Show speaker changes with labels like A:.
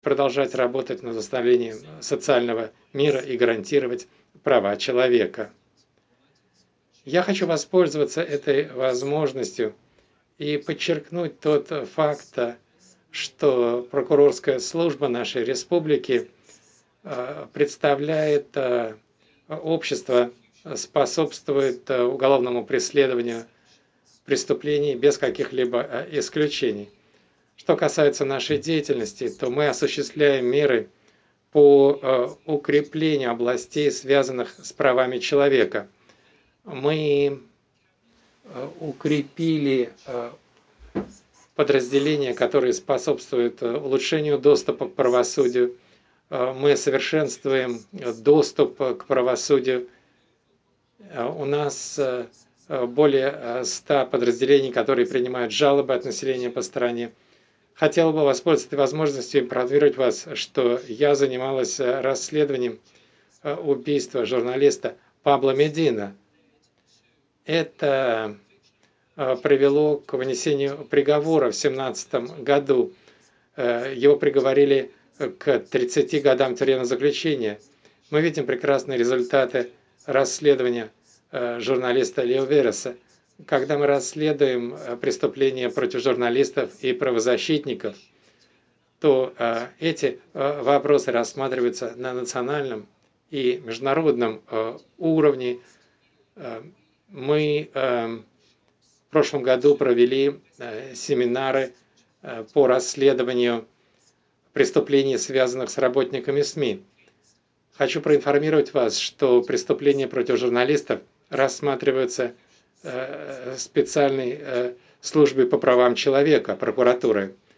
A: продолжать работать над восстановлением социального мира и гарантировать права человека. Я хочу воспользоваться этой возможностью и подчеркнуть тот факт, что прокурорская служба нашей республики представляет общество, способствует уголовному преследованию преступлений без каких-либо исключений. Что касается нашей деятельности, то мы осуществляем меры по укреплению областей, связанных с правами человека. Мы укрепили подразделения, которые способствуют улучшению доступа к правосудию. Мы совершенствуем доступ к правосудию. У нас более 100 подразделений, которые принимают жалобы от населения по стране. Хотел бы воспользоваться этой возможностью и проинформировать вас, что я занималась расследованием убийства журналиста Пабло Медина. Это привело к вынесению приговора в 2017 году. Его приговорили к 30 годам тюремного заключения. Мы видим прекрасные результаты расследования журналиста Лео Вереса. Когда мы расследуем преступления против журналистов и правозащитников, то эти вопросы рассматриваются на национальном и международном уровне. Мы в прошлом году провели семинары по расследованию преступлений, связанных с работниками СМИ. Хочу проинформировать вас, что преступления против журналистов рассматриваются специальной службой по правам человека, прокуратуры.